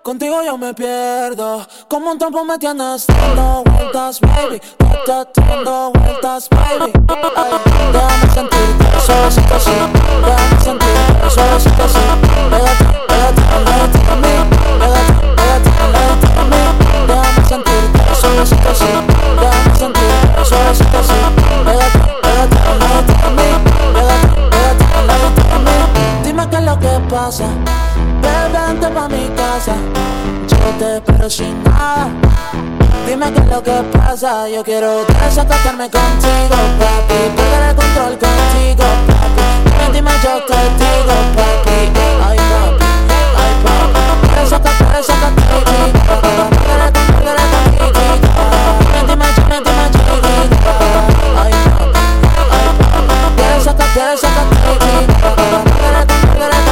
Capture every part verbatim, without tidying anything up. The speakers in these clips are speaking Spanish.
Contigo yo me pierdo, como un trompo me tienes dando vueltas, baby. Ta, ta, dando vueltas, baby. Ay, déjame sentirte, suavecito así. Déjame sentirte, suavecito así. Pégate, pégate, pégate a mí. Pégate, pégate, pégate a mí. Déjame sentirte, suavecito así. Déjame sentirte, suavecito así. Pégate, pégate, pégate a mí. Pégate, pégate, pégate a mí. Dime qué es lo que pasa. Vente pa' mi casa, yo te espero sin nada. Dime qué es lo que pasa, yo quiero desacatarme contigo, papi. Perder el control contigo, papi. Dime, dime, yo te digo, papi. Ay, papi, ay, papi. Desacatar, desacatar, perder el control, perder el control. Dime, dime, dime, dime, yo digo, ay, papi, ay, papi. Desacatar, desacatar, perder el control, perder el control.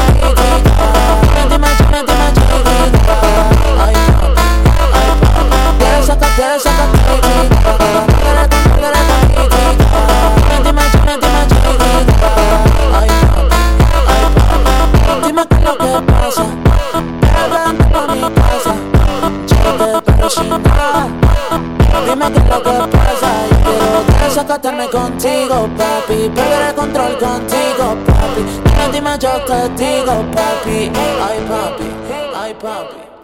Quieres sacarte de aquí, quieres comer de aquí. Dime, dime, dime, ay, ay, dime qué es lo que pasa. Vente pa' mi casa, yo te espero sin nada. Dime qué es lo que pasa. Yo quiero desacatarme contigo, papi. Perder el control contigo, papi. Dime, dime, yo te digo, papi. Ay, papi, ay, papi.